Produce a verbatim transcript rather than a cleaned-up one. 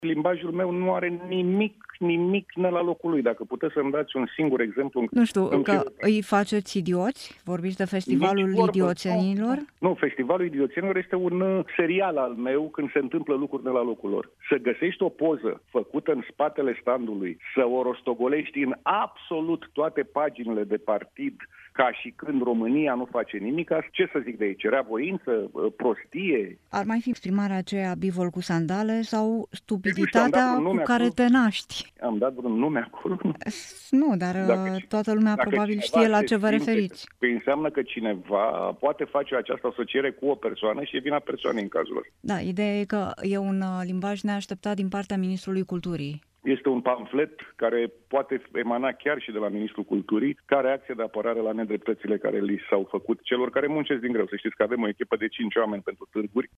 Limbajul meu nu are nimic, nimic ne la locul lui. Dacă puteți să-mi dați un singur exemplu... Nu știu, în că ce... îi faceți idioți? Vorbiți de Festivalul Idioțenilor? Nu, nu, Festivalul Idioțenilor este un uh, serial al meu când se întâmplă lucruri de la locul lor. Să găsești o poză făcută în spatele standului, să o rostogolești în absolut toate paginile de partid, ca și când România nu face nimic, ce să zic de aici? Reavoință, prostie? Ar mai fi exprimarea aceea bivol cu sandale sau stupiditatea cu care te naști? Am dat vreun nume acolo? Nu, dar dacă, toată lumea probabil știe la ce vă referiți. Păi înseamnă că cineva poate face această asociere cu o persoană și e vina persoanei în cazul ăsta. Da, ideea e că e un limbaj neașteptat din partea Ministrului Culturii. Este un pamflet care poate emana chiar și de la Ministrul Culturii ca reacție de apărare la nedreptățile care li s-au făcut celor care muncesc din greu. Să știți că avem o echipă de cinci oameni pentru târguri